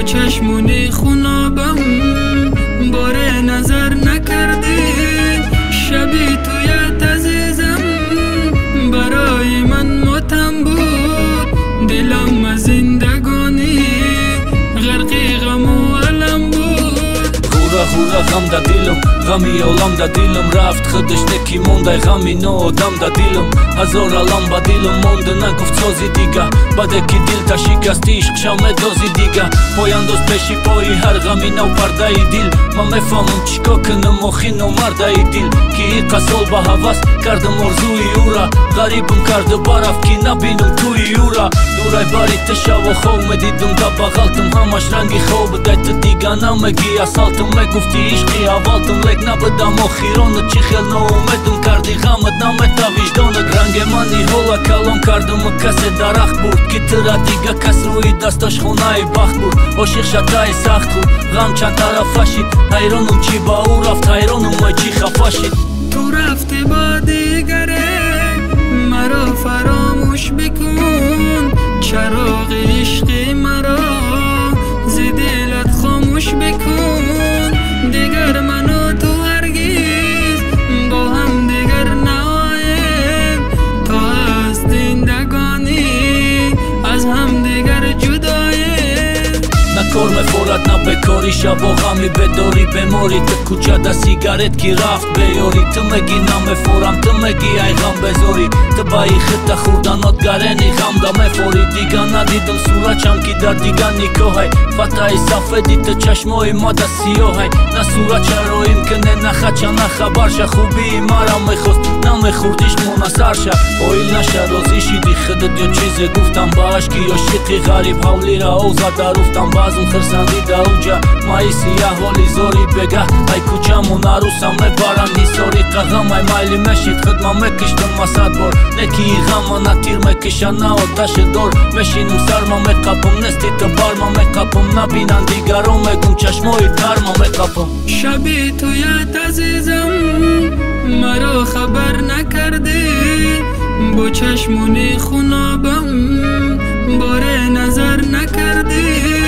چشمون خونابم باره نظر نکردی شبی تویت عزیزم برای من ماتم بود دلم از زندگانی غرقی غم و علم بود هورا هورا غم دا دلم غمی عالم دا دلم رفت خودش نکی مونده غمی نو آدم دا دلم هزار علم با دلم مونده نگفت سازی دیگه بده که دل تا شکستی عشق شمه دازی دیگه پاینداز پیشی پایی هر غمی نو پرده ای دل من میفهمم چیکا کنم آخی نو مرده ای دل که ای قسال با حوث کردم ارزوی او را غریبم کرده برف که نبینم توی او را دورای باری تشا و خواه مدیدم دا بغلتم همش رنگی خواب دیت دیگه نمگی اصالتم میگفتی عشقی اولتم لیک نبدم آخیرانت چی خیل ناامیدم کردی غمت نمیتا وجدانت رنگ منی حالا کلام کردم کسی درخت بود که ترا دیگه کس روی دستش خونه بخت بود عاشق شتای سخت بود غم چند طرف شید حیرانم چی با او رفت حیرانم ما چی خفه شید تو رفتی با دیگره مرا فراموش بکن چراغ عشق مرا ز دلت خاموش بکن دیگر من و تو هرگز با هم دیگر نآییم تا از زندگانی از هم دیگر جداییم نه کار مفورت نه بکاری شب و غمی بداری بماری تو کجا دا سیگارت کی رفت بیاری تو مگی نمفورم تو مگی ای غم بزاری تو بایی خط خوردنات گرنی غم دا مفوری دیگه ندیدم صورتشم کی در دیگه نکاهی فتای سفیدی تو چشمای ما دا سیاهی نه صورت چرایم کنه نه خچه نه خبرشه خوبی مرا میخواست نمیخوردیش منصرشه اویل نشه رازی شیدی خودت یا چیزی گفتم با عشقی یا شیقی غریب حولی را اوزا دروفتم بازم خرسندی دا اوجا مایی سیاه والی زوری بگه ای کچمون عروسم میبارم نیساری قغم ای مایلی مشید خدمه مکشتم مسد بار نکی غم نه تیر مکشن نه آتش دار مشینم سرما میقبم نستی تو بارما میقبم نبینن دیگران میگم چشمای ترما میقبم شبی تویت عزیزم مرا خبر نکردی با چشمون خونابم باره نظر نکردی